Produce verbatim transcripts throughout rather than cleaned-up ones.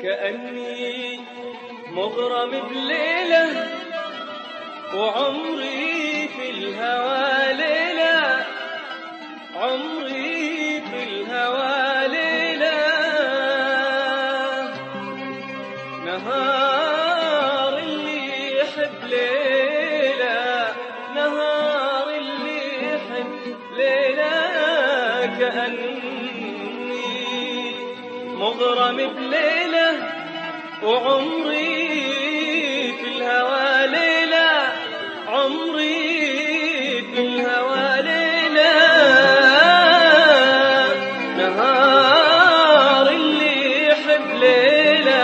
كأني مغرم بليلة وعمري في الهوى ليلة، عمري في الهوى ليلة. نهار اللي يحب ليلة، نهار اللي يحب ليلة. كأني مغرم بليلة وعمري في الهوى ليلة، عمري في الهوى ليلة. نهار اللي يحب ليلة،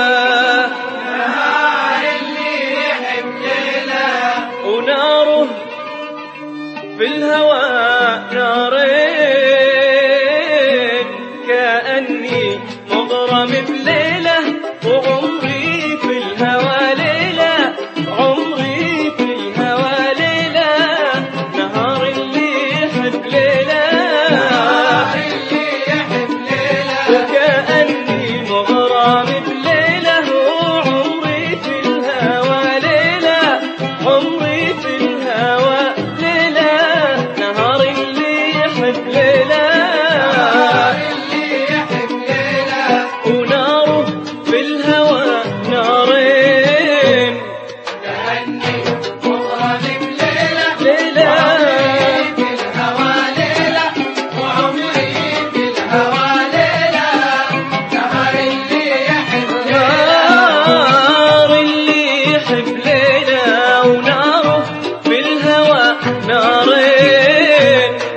نهار اللي يحب ليلة، وناره في الهوى نارين. كأني مغرم بليلة وعمري في الهوى ليلة، عمري في الهوى ليلة. نهار اللي يحب ليلة، نهار اللي يحب ليلة، وكأني مغرم بليلة وعمري في الهوى ليلة، عمري في الهوى ليلة. نهار اللي يحب ليلة، نهار اللي يحب ليلة، وناره في الهوى نارين. كأني مغرم بليلة، ليلة وعمري في الهوى ليلة، وعمري في الهوى ليلة. نهار اللي يحب ليلة، نهار اللي يحب ليلة، وناره في الهوى نارين.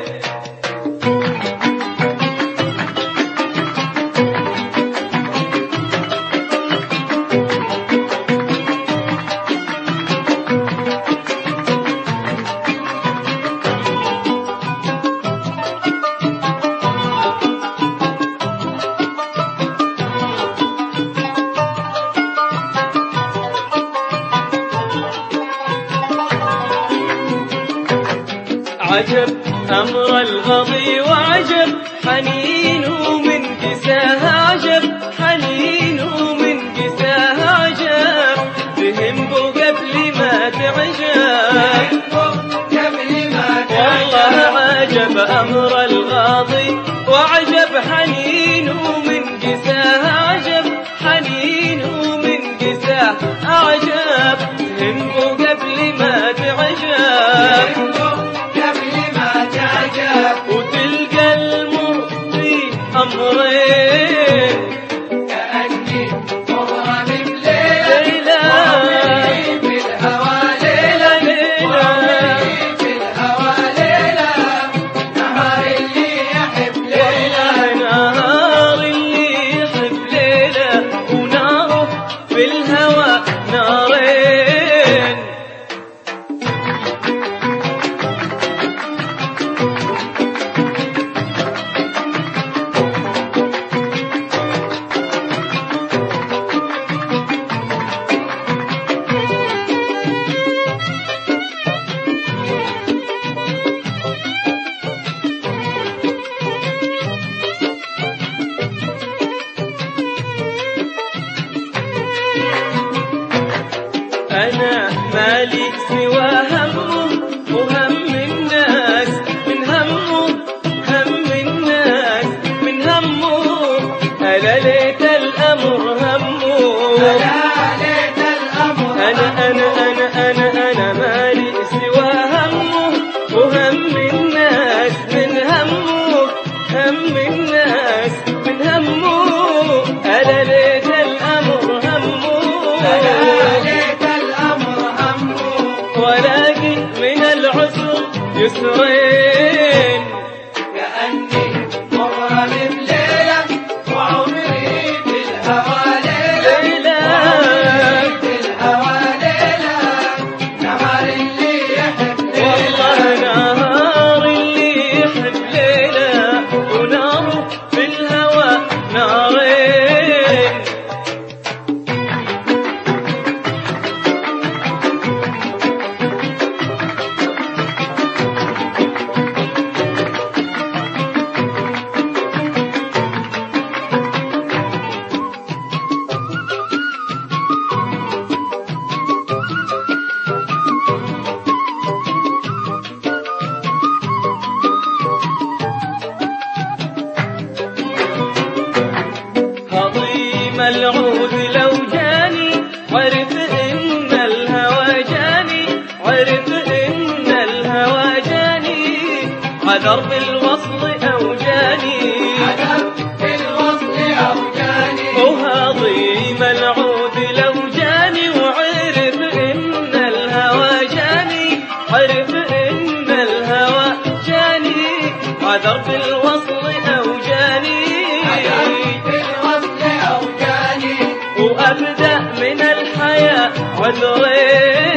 عجب أمر الغضي وعجب حنينه من قساها، عجب حنينه من قساها. عجب فهم قبل ما تعجب، قبل ما والله عجب أمر الغاضي وعجب حنينه من قساها. عجب حنينه من قساها، عجب فهم قبل ما تعجب. قبل ما تعجب، وتلقى المرضي أمرين. كأني مغرم بليلة، ليلة وعمري في الهوى ليلة، وعمري في الهوى ليلة. نهار اللي يحب ليلة، نهار اللي يحب ليلة، وناره في الهوى نارين. أوجاني بالوصل أوجاني وأبدأ من الحياة وأدري